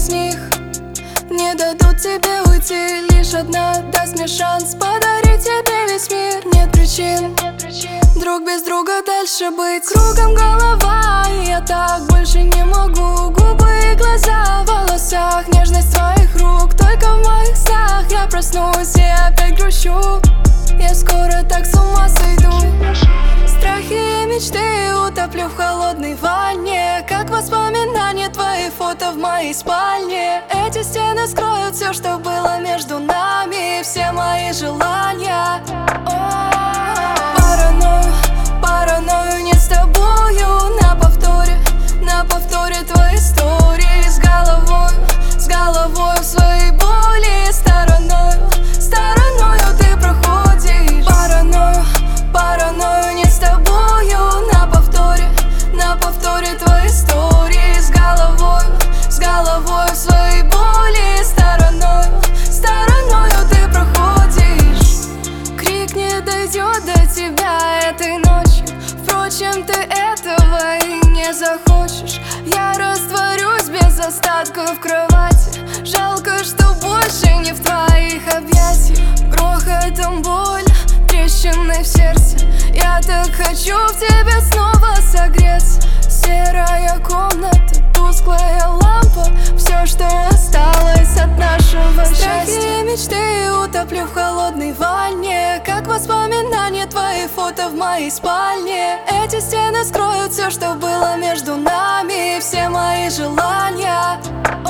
них не дадут тебе уйти. Лишь одна даст мне шанс подарить тебе весь мир. Нет причин друг без друга дальше быть. Кругом голова, и я так больше не могу. Губы и глаза в волосах, нежность твоих рук. Только в моих снах я проснусь и опять грущу. Я скоро так с ума сойду. Страхи и мечты утоплю в холодной ванне, как воспоминания твои фото в моей спальне. Эти стены скроют все, что было между нами, все мои желания. Паранойю, паранойю не с тобою. На повторе твои истории. С головой в своей боли. Стороною ты проходишь. Паранойю не с тобою. На повторе твои истории. С головой в своей боли. Стороною ты проходишь. Крик не дойдет до тебя этой ночью. Впрочем, ты этого и не захочешь. Я растворюсь без остатка в кровати. Жалко, что больше не в твоих объятиях. Грохотом боль, трещины в сердце. Я так хочу в тебе снова согреться. Серая комната, тусклая лампа, все, что осталось от нашего счастья. Страхи и мечты утоплю в холодной ванне, как воспоминания твои фото в моей спальне. Эти стены скроют все, что было между нами, все мои желания.